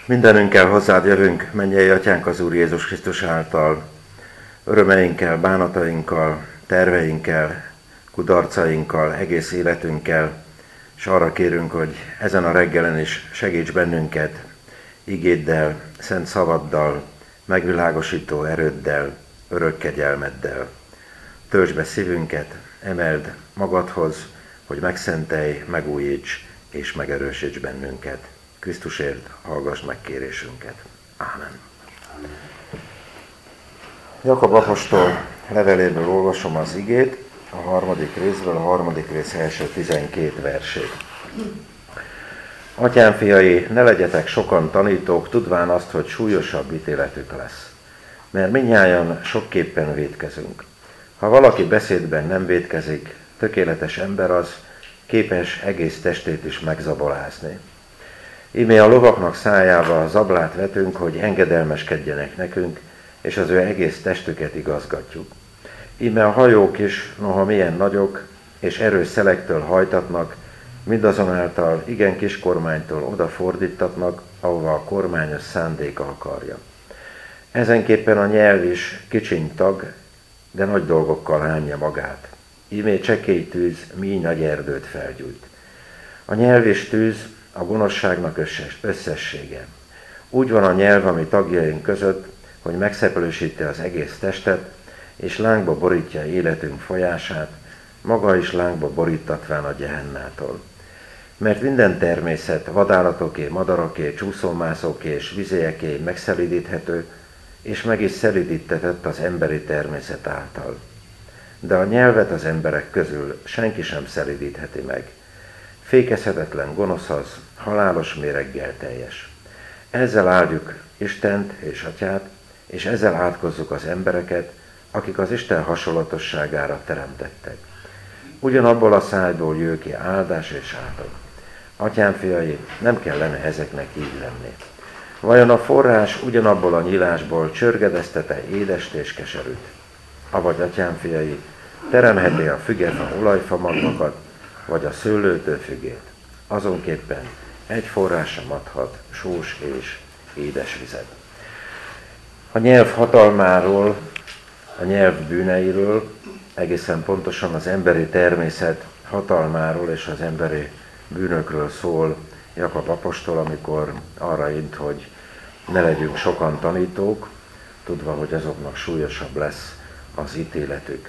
Mindenünkkel hozzád jövünk, mennyei Atyánk az Úr Jézus Krisztus által, örömeinkkel, bánatainkkal, terveinkkel, kudarcainkkal, egész életünkkel, és arra kérünk, hogy ezen a reggelen is segíts bennünket igéddel, szent szavaddal, megvilágosító erőddel, örök kegyelmeddel. Töltsd be szívünket, emeld magadhoz, hogy megszentelj, megújíts és megerősíts bennünket. Krisztusért hallgass meg kérésünket. Ámen. Jakab apostol leveléből olvasom az igét, a 3. részből, a 3. rész első 12 versét. Atyám fiai, ne legyetek sokan tanítók, tudván azt, hogy súlyosabb ítéletük lesz. Mert mindnyájan sokképpen vétkezünk. Ha valaki beszédben nem vétkezik, tökéletes ember az, képes egész testét is megzabolázni. Íme a lovaknak szájába zablát vetünk, hogy engedelmeskedjenek nekünk, és az ő egész testüket igazgatjuk. Íme a hajók is, noha milyen nagyok, és erős szelektől hajtatnak, mindazonáltal igen kis kormánytól odafordítatnak, ahova a kormányos szándéka akarja. Ezenképpen a nyelv is kicsiny tag, de nagy dolgokkal hányja magát. Íme csekély tűz míj nagy erdőt felgyújt. A nyelv és tűz a gonoszságnak összessége. Úgy van a nyelv, ami tagjaink között, hogy megszeplősíti az egész testet, és lángba borítja életünk folyását, maga is lángba borítatván a gyehennától. Mert minden természet vadállatoké, madaraké, csúszómászóké és vizélyeké megszelídíthető, és meg is szelídítetett az emberi természet által. De a nyelvet az emberek közül senki sem szelídítheti meg. Fékezhetetlen gonosz az, halálos méreggel teljes. Ezzel áldjuk Istent és Atyát, és ezzel átkozzuk az embereket, akik az Isten hasonlatosságára teremtettek. Ugyanabból a szájból jöjj ki áldás és átad. Atyám fiai, nem kellene ezeknek így lenni. Vajon a forrás ugyanabból a nyílásból csörgedezte-e édest és keserűt? Avagy atyám fiai, teremheti a fügefa olajfa magvakat, vagy a szőlőtől fügét. Azonképpen egy forrás sem adhat sós és édes vizet. A nyelv hatalmáról, a nyelv bűneiről, egészen pontosan az emberi természet hatalmáról és az emberi bűnökről szól Jakab apostol, amikor arra int, hogy ne legyünk sokan tanítók, tudva, hogy azoknak súlyosabb lesz az ítéletük.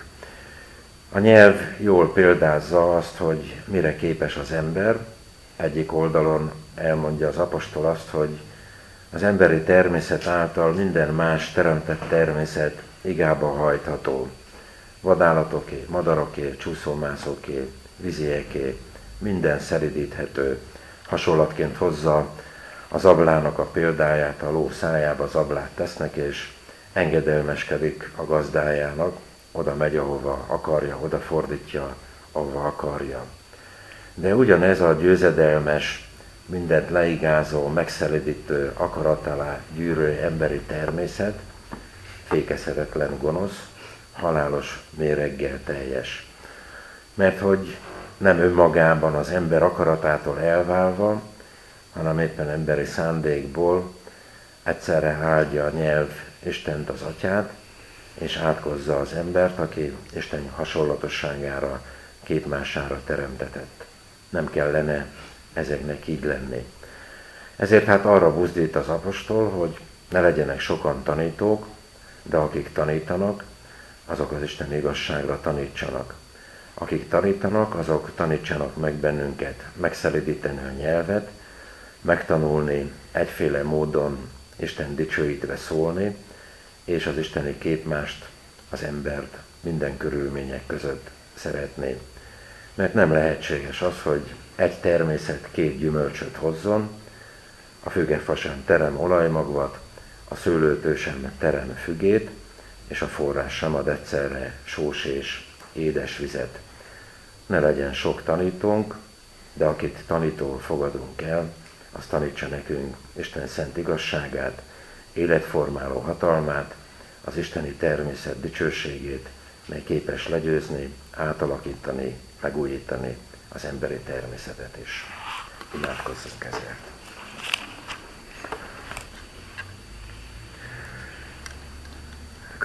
A nyelv jól példázza azt, hogy mire képes az ember. Egyik oldalon elmondja az apostol azt, hogy az emberi természet által minden más teremtett természet igába hajtható. Vadállatoké, madaraké, csúszómászóké, vizieké, minden szelidíthető. Hasonlatként hozza a zablának a példáját, a ló szájába zablát tesznek, és engedelmeskedik a gazdájának, oda megy, ahova akarja, oda fordítja, ahova akarja. De ugyanez a győzedelmes, mindent leigázó, megszelidítő, akarat alá gyűrő emberi természet, fékezhetetlen gonosz, halálos méreggel teljes. Mert hogy nem önmagában az ember akaratától elválva, hanem éppen emberi szándékból egyszerre áldja a nyelv Istent, az Atyát, és átkozza az embert, aki Isten hasonlatosságára, képmására teremtetett. Nem kellene ezeknek így lenni. Ezért hát arra buzdít az apostol, hogy ne legyenek sokan tanítók, de akik tanítanak, azok az Isten igazságra tanítsanak. Akik tanítanak, azok tanítsanak meg bennünket megszelidíteni a nyelvet, megtanulni egyféle módon Isten dicsőítve szólni, és az isteni képmást, az embert minden körülmények között szeretné. Mert nem lehetséges az, hogy egy természet két gyümölcsöt hozzon, a fügefa sem terem olajmagvat, a szőlőtő sem terem fügét, és a forrás sem ad egyszerre sós és édes vizet. Ne legyen sok tanítónk, de akit tanítóul fogadunk el, az tanítsa nekünk Isten szent igazságát, életformáló hatalmát, az isteni természet dicsőségét, mely képes legyőzni, átalakítani, megújítani az emberi természetet is. Imádkozzunk ezért.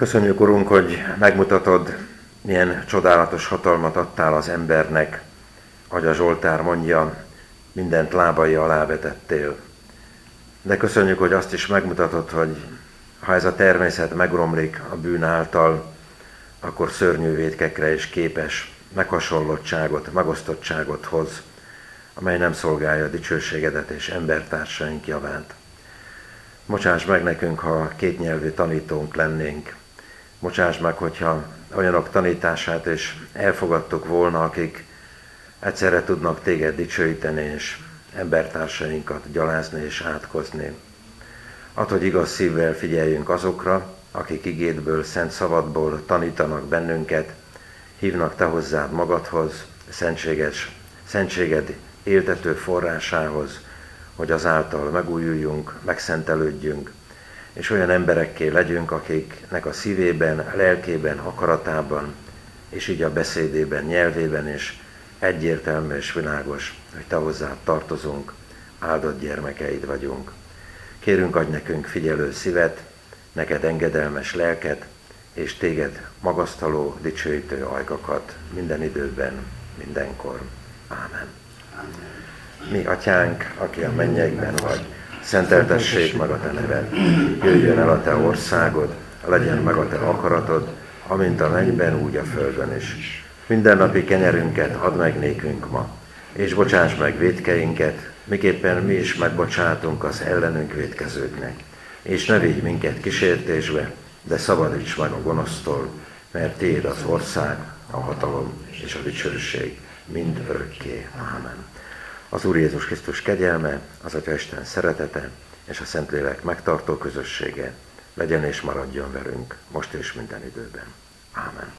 Köszönjük, Urunk, hogy megmutatod, milyen csodálatos hatalmat adtál az embernek, ahogy a Zsoltár mondja, mindent lábai alá vetettél. De köszönjük, hogy azt is megmutatod, hogy ha ez a természet megromlik a bűn által, akkor szörnyű vétkekre is képes, meghasonlottságot, megosztottságot hoz, amely nem szolgálja a dicsőségedet és embertársaink javát. Bocsáss meg nekünk, ha kétnyelvű tanítónk lennénk. Bocsáss meg, hogyha olyanok tanítását is elfogadtuk volna, akik egyszerre tudnak téged dicsőíteni, és embertársainkat gyalázni és átkozni. Add, hogy igaz szívvel figyeljünk azokra, akik igédből, szent szavadból tanítanak bennünket, hívnak te hozzád magadhoz, szentséged éltető forrásához, hogy azáltal megújuljunk, megszentelődjünk, és olyan emberekké legyünk, akiknek a szívében, lelkében, akaratában, és így a beszédében, nyelvében is egyértelmű és világos, hogy te hozzád tartozunk, áldott gyermekeid vagyunk. Kérünk, adj nekünk figyelő szívet, neked engedelmes lelket, és téged magasztaló, dicsőítő ajkakat minden időben, mindenkor. Ámen. Mi, Atyánk, aki a mennyekben vagy, szenteltessék meg a te neved, jöjjön el a te országod, legyen meg a te akaratod, amint a mennyben, úgy a földön is. Mindennapi kenyerünket add meg nékünk ma, és bocsáss meg vétkeinket, miképpen mi is megbocsátunk az ellenünk vétkezőknek. És ne vigy minket kísértésbe, de szabadíts meg a gonosztól, mert tiéd az ország, a hatalom és a dicsőség mind örökké. Ámen. Az Úr Jézus Krisztus kegyelme, az Atya Isten szeretete és a Szentlélek megtartó közössége legyen és maradjon velünk most és minden időben. Ámen.